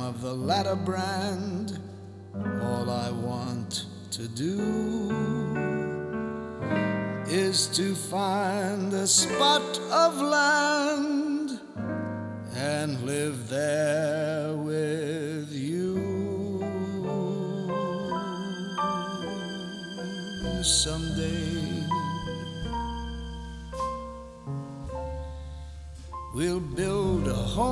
of the latter brand. All I want to do is to find a spot of land and live there with you. Someday we'll build a home